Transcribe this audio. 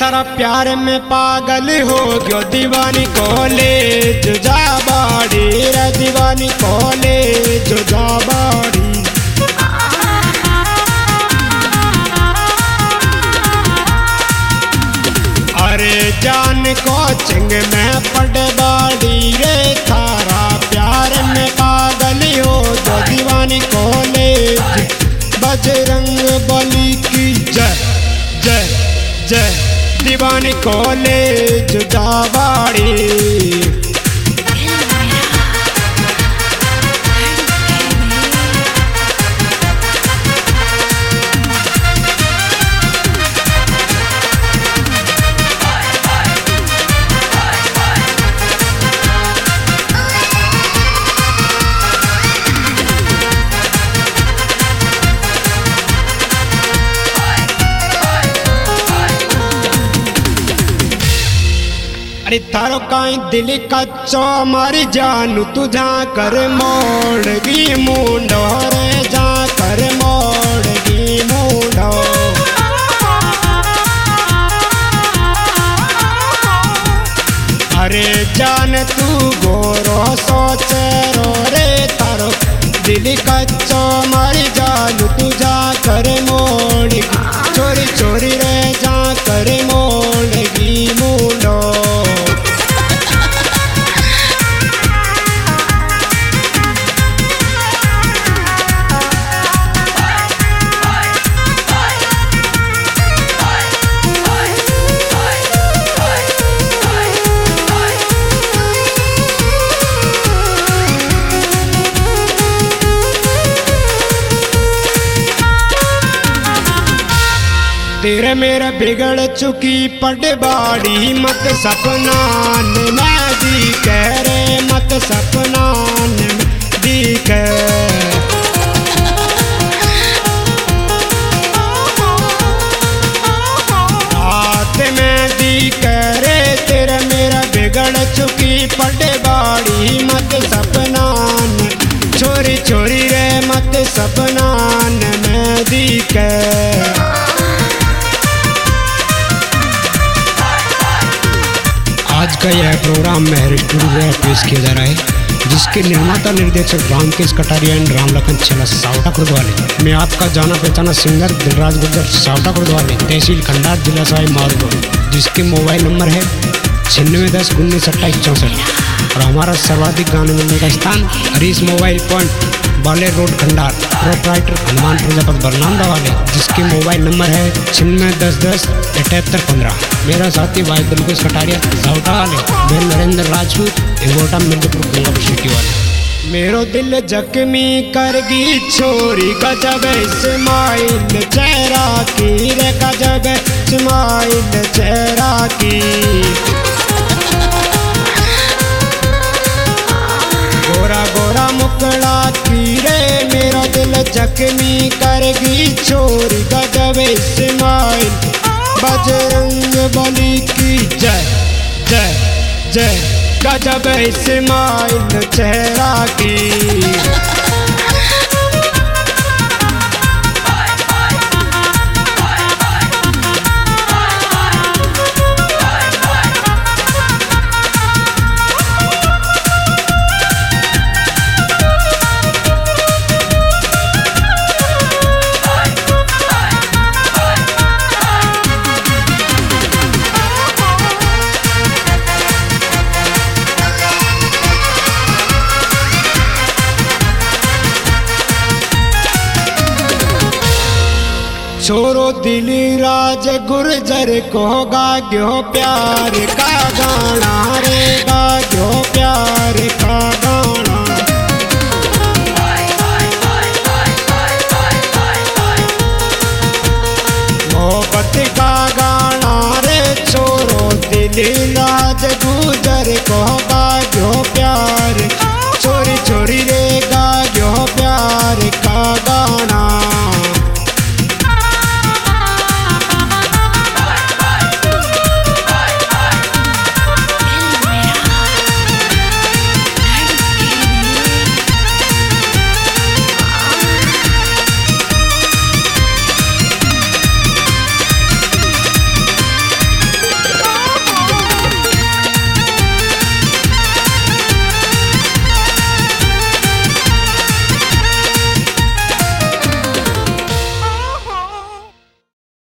थारा प्यार में पागल हो गयो दीवानी कॉलेज जा बाड़ी रे दीवानी कॉलेज जा बाड़ी। अरे जान कोचिंग में पढ़ बाड़ी रे थारा प्यार में पागल हो गयो दीवानी कॉलेज। बजरंग बली की जय जय जय दीवानी कॉलेज जा बाड़ी। अरे थारो काई दिल कच्चो मारी जानू तुझा कर मोड़गी मुंडो रे जा कर मोड़गी मुंडो। अरे जान तू गोरो सोचे रो रे थारो दिल कच्चो मारी जानू तुझा कर मोड़गी चोरी चोरी रे जा कर मोड़गी मुंडो। तेरे मेरा बिगड़ चुकी पटवाड़ी मत सपना मैं दी कह रे मत सपना दी कह। रात में दी कह रे तेरे मेरा बिगड़ चुकी पटवाड़ी मत सपना चोरी चोरी रे मत सपना मैं दी कह। आज का यह प्रोग्राम मेहर स्टूडियो द्वारा पेश किया जा रहा है, जिसके निर्माता निर्देशक रामकेश कटारिया एंड रामलखन छेला सावटा खुर्दवाले। मैं आपका जाना पहचाना सिंगर दिलराज गुर्जर सावटा खुर्दवाले, तहसील खंडार, जिला सवाई माधोपुर, जिसके मोबाइल नंबर है 9610 19 28 64। और हमारा सर्वाधिक गाने मिलने का स्थान हरीश मोबाइल पॉइंट बाले रोड खंडार, प्रोपराइटर हनुमान प्रजापत बरनांदा वाले, जिसके मोबाइल नंबर है 9610 78 15। मेरा साथी भाई दिलकेश कटारिया सावटा वाले, मैं नरेंद्र राजपूत एवोटा मिर्जापुर गंगापुर सिटी वाले। मेरो दिल जख्मी करगी छोरी गजब इस्माइल चेहरा की रे गजब इस्माइल चेहरा की। गोरा गोरा मुकड़ा की रे मेरा दिल जख्मी करगी छोरी गजब इस्माइल। बजरंग बली की जय जय जय गजब इस्माइल चेहरा की। छोरो दिली राज गुर्जर को गाग्यो प्यार का गाना रे गाग्यो प्यार का गाना। मोहब्बत का गाना रे छोरो दिली राज गुर्जर को